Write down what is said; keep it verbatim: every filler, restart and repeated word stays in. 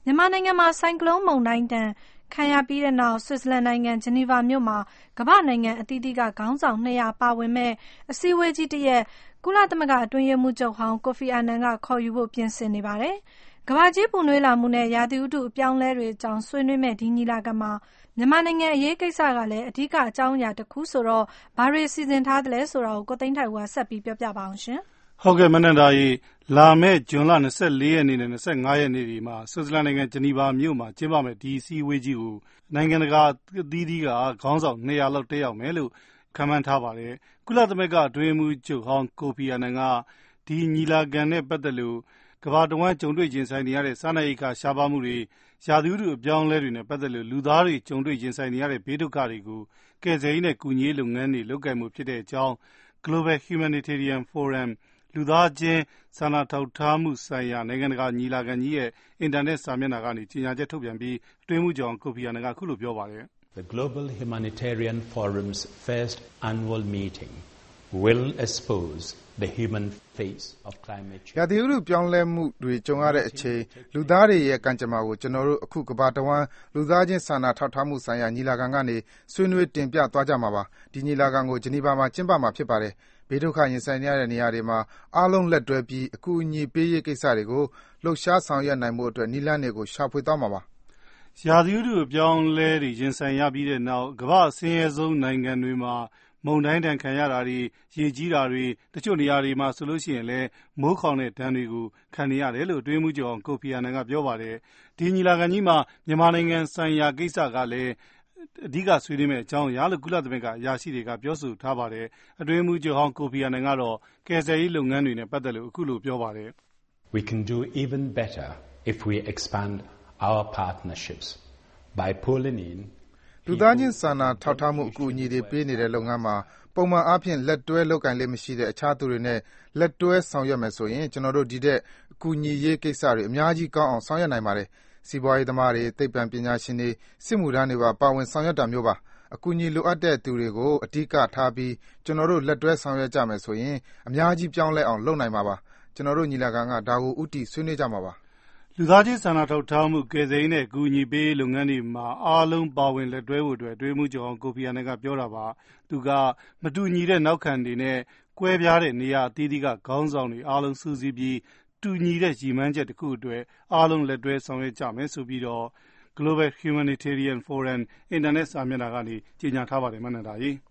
မြန်မာနိုင်ငံမှာဆိုင်ကလုန်းမုန်တိုင်းဒဏ်ခံရပြီးတဲ့နောက် ဆွစ်ဇာလန်နိုင်ငံဂျနီဗာမြို့မှာကမ္ဘာ့နိုင်ငံအသီးသီးကခေါင်းဆောင်နှစ်ရာပါဝင်မယ့်အစည်းအဝေးကြီးတစ်ရပ်ကုလသမဂ္ဂအတွင်းရေးမှူးချုပ်ဟောင်းကိုဖီအာနန်ကခေါ်ယူဖို့ပြင်ဆင်နေပါတယ်။ကမ္ဘာကြီးပူနွေးလာမှုနဲ့ရာသီဥတုအပြောင်းအလဲတွေအကြောင်းဆွေးနွေးမယ့်ဒီညီလာခံမှာမြန်မာနိုင်ငံအရေးကိစ္စကလည်းအဓိကအကြောင်းအရာတစ်ခုဆိုတော့ဘာတွေစီစဉ်ထားသလဲဆိုတာကိုကိုသိန်းထိုက်ဝါဆက်ပြီးပြောပြပါအောင်ရှင်။ဟုတ်ကဲ့မနန္ဒာကြီးလာမယ့်ဇွန်လ၂၄ရက်နေ့နဲ့၂၅ရက်နေ့ဒီမှာဆွစ်ဇာလန်နိုင်ငံဂျနီဗာမြို့မှာကျင်းပမယ့်ဒီအစည်းအဝေးကြီးကိုနိုင်ငံတကာအသီးသီးကခေါင်းဆောင်နှစ်ရာလောက်တက်ရောက်မယ်လို့ခန့်မှန်းထားပါတယ်။ကုလသမဂ္ဂအတွင်းရေးမှူးချုပ်ဟောင်းကိုဖီအာနန်ကဒီညီလာခံနဲ့ပတ်သက်လို့ကမ္ဘာတဝန်းကြုံတွေ့ရင်ဆိုင်နေရတဲ့စားနပ်ရိက္ခာရှားပါးမှုတွေရာသီဥတုအပြောင်းအလဲတွေနဲ့ပတ်သက်လို့လူသားတွေကြုံတွေ့ရင်ဆိုင်နေရတဲ့ဘေးဒုက္ခတွေကိုကယ်ဆယ်ရေးနဲ့ကူညီရေးလုပ်ငန်းတွေလုပ်ကိုင်မှုဖြစ်တဲ့အကြောင်း Global Humanitarian Forum လူသားချင်းစာနာထောက်ထားမှုဆိုင်ရာနိုင်ငံတကာညီလာခံကြီးရဲ့အင်တာနက်စာမျက်နှာကနေကြေညာချက်ထုတ်ပြန်ပြီးအတွင်းမှုကြောင့်ကိုဖီအာနန်ကခုလိုပြောပါတယ်။ The Global Humanitarian Forum's first annual meeting will expose the human face of climate change. ရာသီဥတုပြောင်းလဲမှုတွေကြုံရတဲ့အချိန်လူသားတွေရဲ့ကံကြမ္မာကိုကျွန်တော်တို့အခုကမ္ဘာတဝန်းလူသားချင်းစာနာထောက်ထားမှုဆိုင်ရာညီလာခံကနေဆွေးနွေးတင်ပြသွားကြမှာပါ။ဒီညီလာခံကိုဂျနီဗာမှာကျင်းပမှာဖြစ်ပါတယ်။ဘေးဒုက္ခရင်ဆိုင်နေရတဲ့နေရာတွေမှာအားလုံးလက်တွဲပြီးအကူအညီပေးရေးကိစ္စတွေကိုလှုပ်ရှားဆောင်ရွက်နိုင်ဖို့အတွက်နည်းလမ်းတွေကိုရှာဖွေသွားမှာပါ။ရာသီဥတုအပြောင်းလဲတွေရင်ဆိုင်ရပြီးတဲ့နောက်ကမ္ဘာအဆင်းရဲဆုံးနိုင်ငံတွေမှာမုန်တိုင်းတန်ခံရတာတွေရေကြီးတာတွေတချို့နေရာတွေမှာဆိုလို့ရှိရင်လည်းမိုးခေါင်တဲ့ဒဏ်တွေကိုခံနေရတယ်လို့အတွင်းမှုကျော်ကိုဖီအာနန်ကပြောပါတယ်။ဒီညီလာခံကြီးမှာမြန်မာနိုင်ငံဆိုင်ရာကိစ္စကလည်းအဓိကဆွေးနွေးမယ့်အကြောင်းအရာလို့ကုလသမဂ္ဂအရာရှိတွေကပြောဆိုထားပါတယ်။အတွင်းမှုကျော်ဟောင်းကိုဖီအာနန်ကတော့ကယ်ဆယ်ရေးလုပ်ငန်းတွေနဲ့ပတ်သက်လို့အခုလိုပြောပါတယ်။ We can do even better if we expand our partnerships by pulling in လူသားချင်းစာနာထောက်ထားမှုအကူအညီတွေပေးနေတဲ့လုပ်ငန်းမှာပုံမှန်အားဖြင့်လက်တွဲလုပ်ကိုင်လေးမရှိတဲ့အခြားသူတွေနဲ့လက်တွဲဆောင်ရွက်မယ်ဆိုရင်ကျွန်တော်တို့ဒီတဲ့အကူအညီရေးကိစ္စတွေအများကြီးကောင်းအောင်ဆောင်ရွက်နိုင်ပါတယ်။စီးပွားရေးသမားတွေသိပ္ပံပညာရှင်တွေစစ်မှုထမ်းတွေပါပါဝင်ဆောင်ရွက်တာမျိုးပါ။အကူအညီလိုအပ်တဲ့သူတွေကိုအဓိကထားပြီးကျွန်တော်တို့လက်တွဲဆောင်ရွက်ကြမယ်ဆိုရင်အများကြီးပြောင်းလဲအောင်လုပ်နိုင်မှာပါ။ကျွန်တော်တို့ညီလာခံကဒါကိုဥတီဆွေးနွေးကြမှာပါ။လူသားချင်းစာနာထောက်ထားမှုကယ်ဆယ်ရေးနဲ့ကူညီပေးလုပ်ငန်းတွေမှာအားလုံးပါဝင်လက်တွဲဖို့အတွက်အတွင်းမှုကျော်အောင်ကိုဖီအာနန်ကပြောတာပါသူကမတူညီတဲ့နောက်ခံတွေနဲ့ကွဲပြားတဲ့နေရာအသီးသီးကခေါင်းဆောင်တွေအားလုံးစုစည်းပြီးတူညီတဲ့ရည်မှန်းချက်တစ်ခုအတွက်အားလုံးလက်တွဲဆောင်ရွက်ကြမယ်ဆိုပြီးတော့ Global Humanitarian Forum အင်တာနက်စာမျက်နှာကနေကြေညာထားပါတယ်မနန္ဒာကြီး